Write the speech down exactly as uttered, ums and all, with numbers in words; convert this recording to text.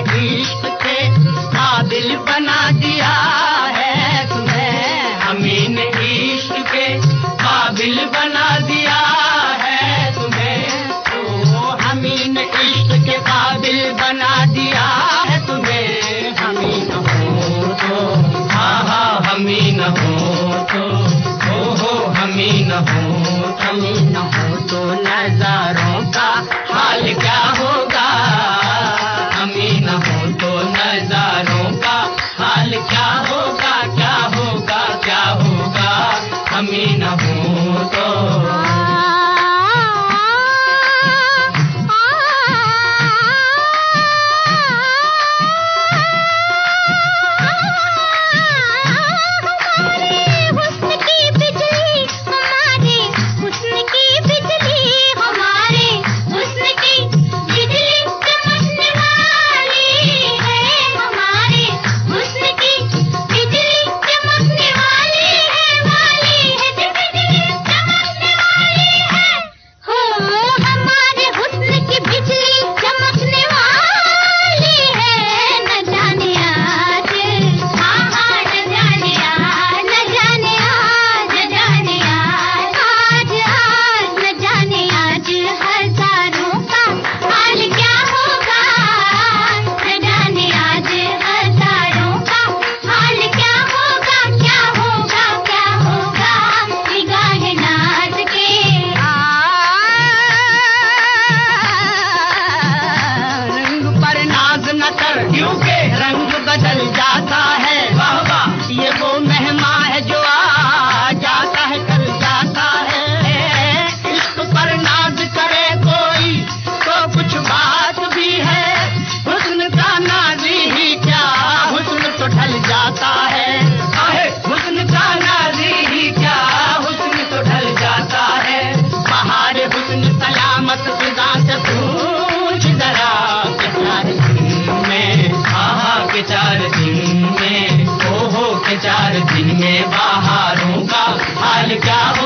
इश्क के काबिल बना दिया है तुम्हें, हमी ने इश्क के काबिल बना दिया है तुम्हें, तो हमी ने इश्क के काबिल बना दिया है तुम्हें। हमी न हो तो, हाँ हाँ हमी न हो तो, हो हो हमी न हो, हमी न हो तो नजारों का हाल क्या होगा, हमी न हो तो नजारों का हाल क्या होगा, क्या होगा क्या होगा, हमी न हो तो। क्योंकि रंग बदल जाता है, वाह वाह ये वो मेहमा है जो आ जाता है कल जाता है। इश्क पर नाज करे कोई तो कुछ बात भी है, हुस्न का नाजी ही क्या हुस्न तो ढल जाता है, हुस्न का नाजी ही क्या हुस्न तो ढल जाता है। बहार हुस्न सलामत फिजा से पूछ जरा के चार दिन में, ओ हो के चार दिन में बहारों का हाल क्या हो।